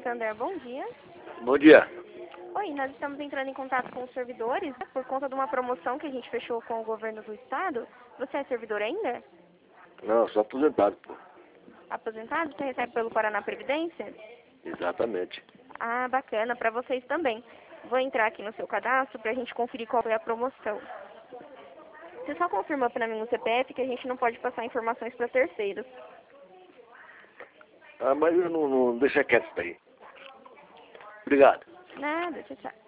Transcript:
Santander, bom dia. Bom dia. Oi, nós estamos entrando em contato com os servidores por conta de uma promoção que a gente fechou com o governo do estado. Você é servidor ainda? Não, sou aposentado, pô. Aposentado? Você recebe pelo Paraná Previdência? Exatamente. Ah, bacana, para vocês também. Vou entrar aqui no seu cadastro para a gente conferir qual foi a promoção. Você só confirma para mim o CPF que a gente não pode passar informações para terceiros. Ah, mas eu não deixa quieto isso aí. Obrigado. Nada, tchau, tchau.